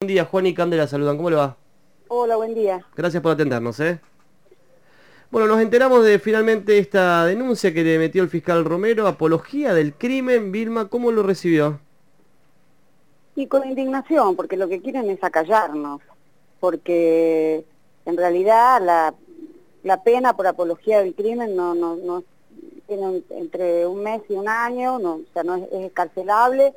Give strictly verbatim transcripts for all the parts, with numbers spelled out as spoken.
día, Juan y Candela saludan, ¿cómo le va? Hola, buen día. Gracias por atendernos, ¿eh? Bueno, nos enteramos de finalmente esta denuncia que le metió el fiscal Romero, apología del crimen. Vilma, ¿cómo lo recibió? Y con indignación, porque lo que quieren es acallarnos, porque en realidad la, la pena por apología del crimen no, no, no tiene un- entre un mes y un año, no, o sea, no es, es escarcelable,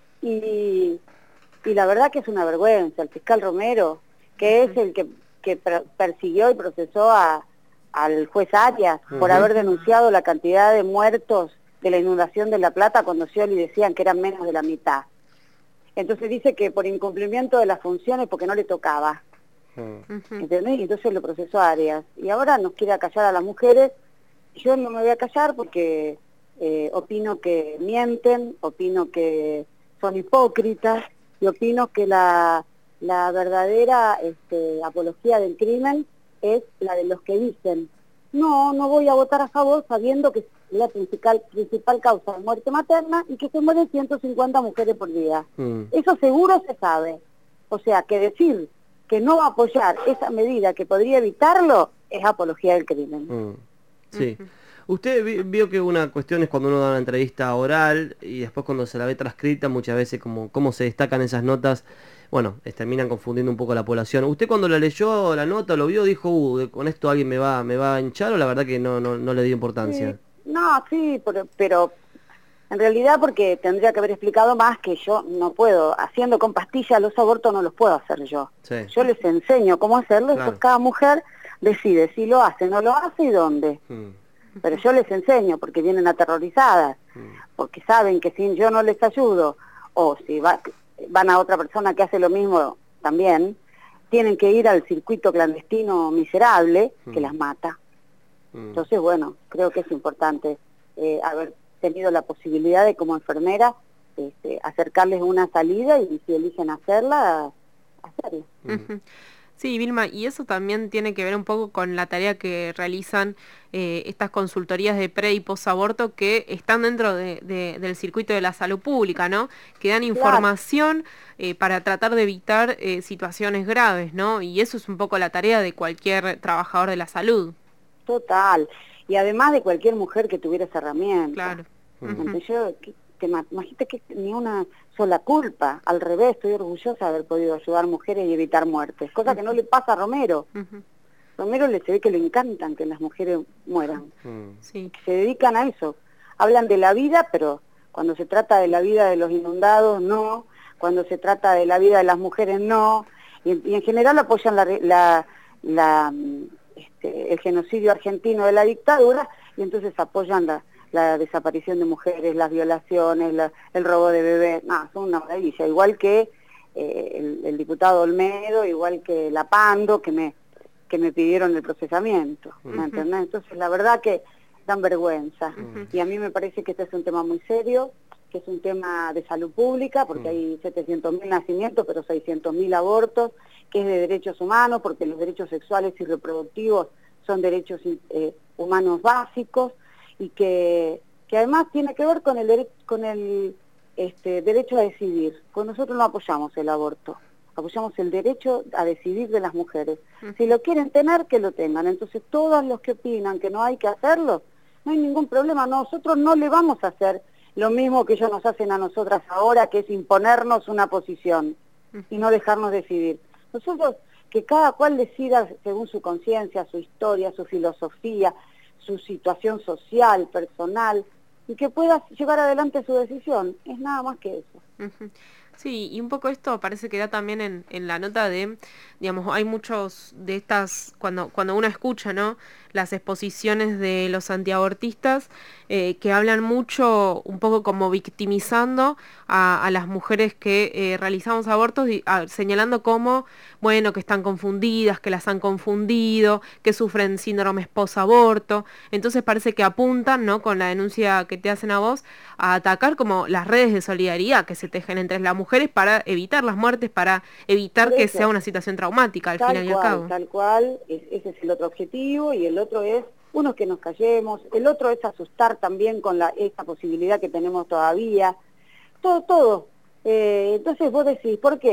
y, y la verdad que es una vergüenza. El fiscal Romero, que es el que, que per- persiguió y procesó a, al juez Arias por Ujú. haber denunciado la cantidad de muertos de la inundación de La Plata cuando Scioli decían que eran menos de la mitad. Entonces dice que por incumplimiento de las funciones porque no le tocaba, Mm. Ujú. ¿entendés? Y entonces lo procesó Arias. Y ahora nos quiere acallar a las mujeres. Yo no me voy a callar porque eh, opino que mienten, opino que son hipócritas y opino que la, la verdadera este, apología del crimen es la de los que dicen: no, no voy a votar a favor sabiendo que es la principal, principal causa de muerte materna y que se mueren ciento cincuenta mujeres por día. Mm. Eso seguro se sabe. O sea, que decir que no va a apoyar esa medida que podría evitarlo es apología del crimen. Mm. Sí. Ujú. Usted vi- vio que una cuestión es cuando uno da una entrevista oral y después cuando se la ve transcrita, muchas veces como cómo se destacan esas notas, bueno, eh, terminan confundiendo un poco a la población. ¿Usted cuando la leyó la nota, lo vio, dijo, uh, con esto alguien me va, me va a hinchar, o la verdad que no, no, no le dio Sí, importancia? no, sí, pero, pero en realidad porque tendría que haber explicado más que yo no puedo, haciendo con pastillas los abortos no los puedo hacer yo. Sí, Yo les enseño cómo hacerlo, después claro. cada mujer decide si lo hace, no lo hace y dónde. Mm, Pero yo les enseño porque vienen aterrorizadas, mm, porque saben que si yo no les ayudo, o si va- van a otra persona que hace lo mismo también, tienen que ir al circuito clandestino miserable que Mm. las mata. mm. Entonces, bueno, creo que es importante eh, haber tenido la posibilidad de, como enfermera, este, acercarles una salida y si eligen hacerla, hacerla. Mm. Ujú. Sí, Vilma, y eso también tiene que ver un poco con la tarea que realizan eh, estas consultorías de pre y posaborto que están dentro de- de- del circuito de la salud pública, ¿no? Que dan Claro, información eh, para tratar de evitar eh, situaciones graves, ¿no? Y eso es un poco la tarea de cualquier trabajador de la salud. total. Y además de cualquier mujer que tuviera esa herramienta. Claro. Mm. Ujú. Entonces yo, que- te ma- imagínate que ni una sola culpa, al revés, estoy orgullosa de haber podido ayudar mujeres y evitar muertes, cosa que no le pasa a Romero. Ujú. Romero le se ve que le encantan que las mujeres mueran, Mm. Sí. que se dedican a eso. Hablan de la vida, pero cuando se trata de la vida de los inundados, no. Cuando se trata de la vida de las mujeres, no. Y, y en general apoyan la, re- la, la, mm, este, el genocidio argentino de la dictadura y entonces apoyan la, la desaparición de mujeres, las violaciones, la- el robo de bebés. No, son una maravilla. Igual que eh, el, el diputado Olmedo, igual que la Pando, que me que me pidieron el procesamiento, ¿me Ujú. entendés? Entonces la verdad que dan vergüenza. Ujú. Y a mí me parece que este es un tema muy serio, que es un tema de salud pública, porque Mm. hay setecientos mil nacimientos, pero seiscientos mil abortos, que es de derechos humanos, porque los derechos sexuales y reproductivos son derechos eh, humanos básicos, y que, que además tiene que ver con el, dere- con el este, derecho a decidir, pues nosotros no apoyamos el aborto. Apoyamos el derecho a decidir de las mujeres. Si lo quieren tener, que lo tengan. Entonces, todos los que opinan que no hay que hacerlo, no hay ningún problema. Nosotros no le vamos a hacer lo mismo que ellos nos hacen a nosotras ahora, que es imponernos una posición y no dejarnos decidir. Nosotros, que cada cual decida según su conciencia, su historia, su filosofía, su situación social, personal, y que pueda llevar adelante su decisión. Es nada más que eso. Ujú. Sí, y un poco esto parece que da también en, en la nota de, digamos, hay muchos de estas, cuando, cuando uno escucha, ¿no? Las exposiciones de los antiabortistas, eh, que hablan mucho, un poco como victimizando a, a las mujeres que eh, realizamos abortos, y, a- señalando como, bueno, que están confundidas, que las han confundido, que sufren síndromes post-aborto. Entonces parece que apuntan, ¿no? Con la denuncia que te hacen a vos, a atacar como las redes de solidaridad que se tejen entre las mujeres para evitar las muertes, para evitar Por que sea eso, una situación traumática al tal final y al cual, cabo. tal cual, es- ese es el otro objetivo, y el otro es, uno es que nos callemos, el otro es asustar también con la, esta posibilidad que tenemos todavía, todo, todo. Eh, entonces vos decís, ¿por qué?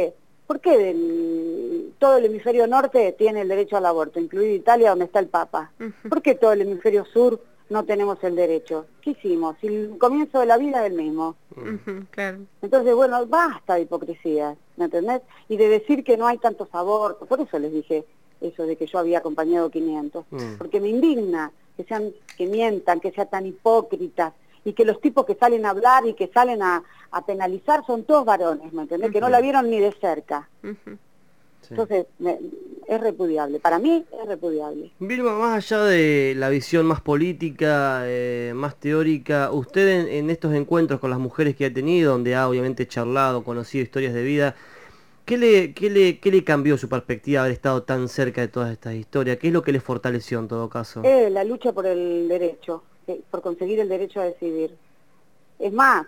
¿por qué del, todo el hemisferio norte tiene el derecho al aborto, incluido Italia, donde está el Papa? Ujú. ¿Por qué todo el hemisferio sur no tenemos el derecho? ¿Qué hicimos? Si el comienzo de la vida es el mismo. Ujú, claro. Entonces, bueno, basta de hipocresía, ¿me entendés? Y de decir que no hay tantos abortos. Por eso les dije eso de que yo había acompañado quinientos. Mm. Porque me indigna que sean, que mientan, que sean tan hipócritas, y que los tipos que salen a hablar y que salen a, a penalizar son todos varones, ¿me entendés? Que no la vieron ni de cerca. Ujú. Sí. Entonces, me- es repudiable. Para mí es repudiable. Vilma, más allá de la visión más política, eh, más teórica, usted en, en estos encuentros con las mujeres que ha tenido, donde ha obviamente charlado, conocido historias de vida, ¿qué le, qué le, qué le cambió su perspectiva haber estado tan cerca de todas estas historias? ¿Qué es lo que le fortaleció en todo caso? Eh, la lucha por el derecho, eh, por conseguir el derecho a decidir. Es más,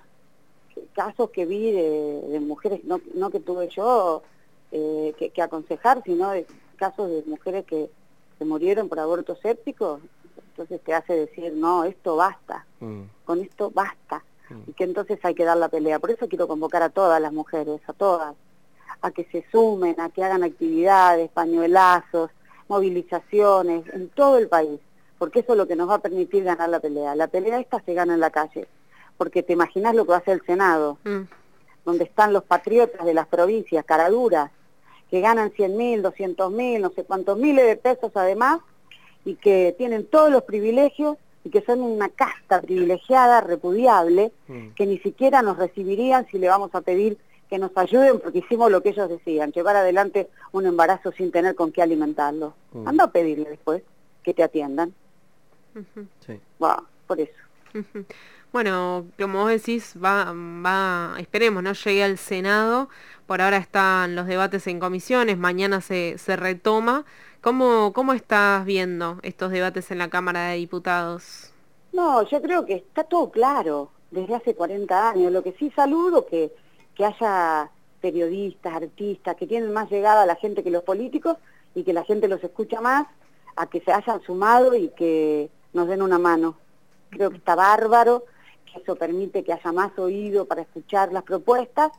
casos que vi de, de mujeres, no, no que tuve yo eh, que, que aconsejar, sino de casos de mujeres que se murieron por aborto séptico, entonces te hace decir, no, esto basta, Mm. con esto basta, Mm. y que entonces hay que dar la pelea. Por eso quiero convocar a todas las mujeres, a todas, a que se sumen, a que hagan actividades, pañuelazos, movilizaciones en todo el país, porque eso es lo que nos va a permitir ganar la pelea. La pelea esta se gana en la calle, porque te imaginas lo que va a hacer el Senado, Mm. donde están los patriotas de las provincias, caraduras, que ganan cien mil, doscientos mil, no sé cuántos miles de pesos además, y que tienen todos los privilegios, y que son una casta privilegiada, repudiable, Mm. que ni siquiera nos recibirían si le vamos a pedir que nos ayuden, porque hicimos lo que ellos decían, llevar adelante un embarazo sin tener con qué alimentarlo. Mm. Anda a pedirle después que te atiendan. Ujú. Sí. Bueno, por eso. Ujú. Bueno, como vos decís, va, va, esperemos, ¿no? Llegue al Senado. Por ahora están los debates en comisiones, mañana se, se retoma. ¿Cómo, cómo estás viendo estos debates en la Cámara de Diputados? No, yo creo que está todo claro desde hace cuarenta años. Lo que sí saludo que, que haya periodistas, artistas, que tienen más llegada a la gente que los políticos y que la gente los escucha más, a que se hayan sumado y que nos den una mano. Creo que está bárbaro, que eso permite que haya más oído para escuchar las propuestas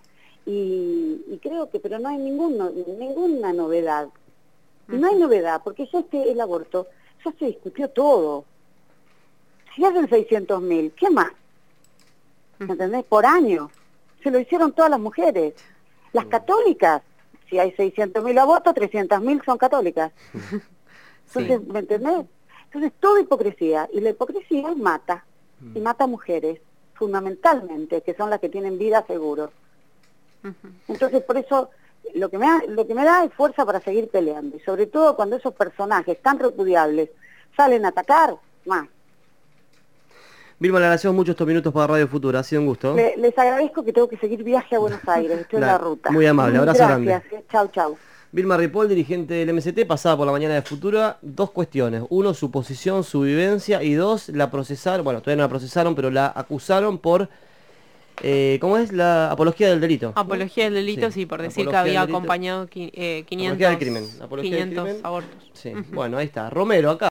y, y creo que, pero no hay ningún, no- ninguna novedad. Y no hay novedad, porque ya este, el aborto, ya se discutió todo. Si hacen seiscientos mil, ¿qué más? ¿Me entendés? Por año. Se lo hicieron todas las mujeres. Las católicas, si hay seiscientos mil abortos, trescientos mil son católicas. Entonces, ¿me entendés? Entonces, toda hipocresía. Y la hipocresía mata. Y mata a mujeres, fundamentalmente, que son las que tienen vida seguro. Ujú. Entonces, por eso, lo que me da, lo que me da es fuerza para seguir peleando. Y sobre todo cuando esos personajes tan repudiables salen a atacar, más. Vilma, le agradecemos mucho estos minutos para Radio Futura, ha sido un gusto. Le- les agradezco que tengo que seguir viaje a Buenos Aires, estoy en La- la ruta. muy amable, abrazo grande. Gracias, eh. Chau, chau. Vilma Ripoll, dirigente del M S T, pasada por la mañana de Futura, dos cuestiones. Uno, su posición, su vivencia, y dos, la procesaron, bueno, todavía no la procesaron, pero la acusaron por, eh, ¿cómo es? La apología del delito. Apología del delito, sí, por decir que apología había del delito. acompañado qui- eh, quinientos, Apología del crimen, apología del quinientos crimen. abortos. Sí, bueno, ahí está. Romero, acá.